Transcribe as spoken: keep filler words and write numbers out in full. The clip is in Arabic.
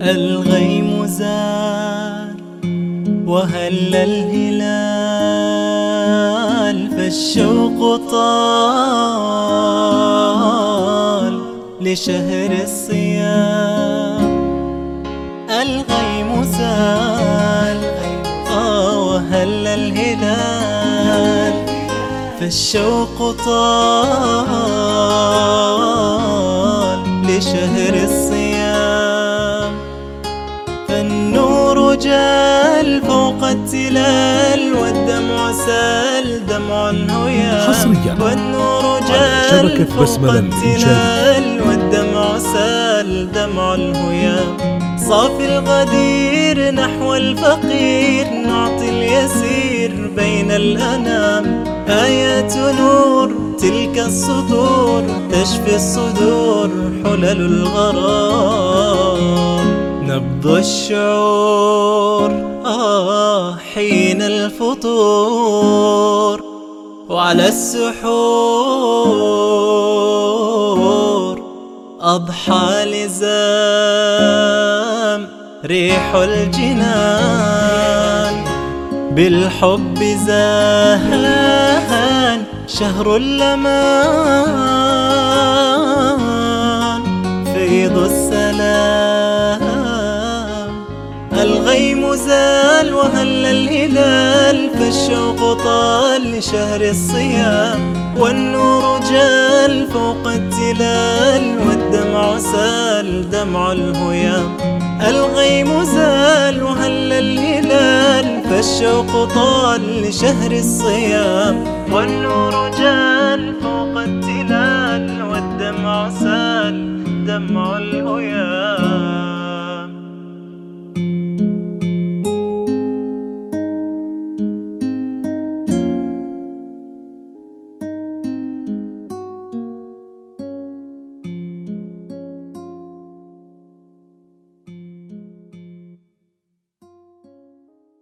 الغيم زال وهل الهلال فالشوق طال لشهر الصيام. الغيم زال آه وهل الهلال فالشوق طال لشهر الصيام. فالنور جال فوق التلال والدمع سال دمع هيام. حصريا والنور على جال شبكة فوق بسملة التلال والدمع سال دمع الهيام. صافي الغدير نحو الفقير نعطي اليسير بين الأنام. آيات نور تلك السطور تشفي الصدور حلل الغرام. نبض الشعور آه حين الفطور وعلى السحور أضحى لزام. ريح الجنان بالحب زاهان شهر اللمان فيض السلام. الغيم زال وهل الهلال فالشوق طال لشهر الصيام. والنور جال فوق التلال والدمع سال دمع الهيام. الغيم زال وهل الهلال فالشوق طال لشهر الصيام. والنور جال فوق التلال والدمع سال دمع الهيام.